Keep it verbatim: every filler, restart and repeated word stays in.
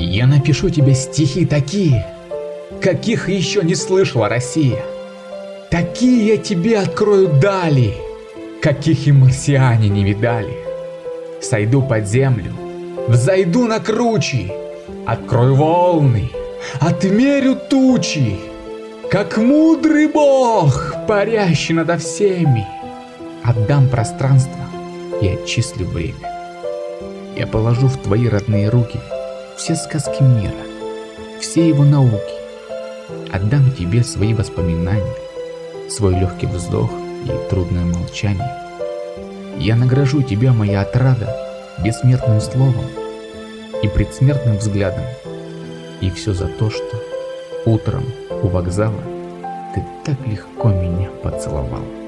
Я напишу тебе стихи такие, каких еще не слышала Россия. Такие я тебе открою дали, каких и марсиане не видали. Сойду под землю, взойду на кручи, открою волны, отмерю тучи, как мудрый бог, парящий надо всеми. Отдам пространство и отчислю время. Я положу в твои родные руки все сказки мира, все его науки. Отдам тебе свои воспоминания, свой легкий вздох и трудное молчание. Я награжу тебя, моя отрада, бессмертным словом и предсмертным взглядом. И все за то, что утром у вокзала ты так легко меня поцеловал.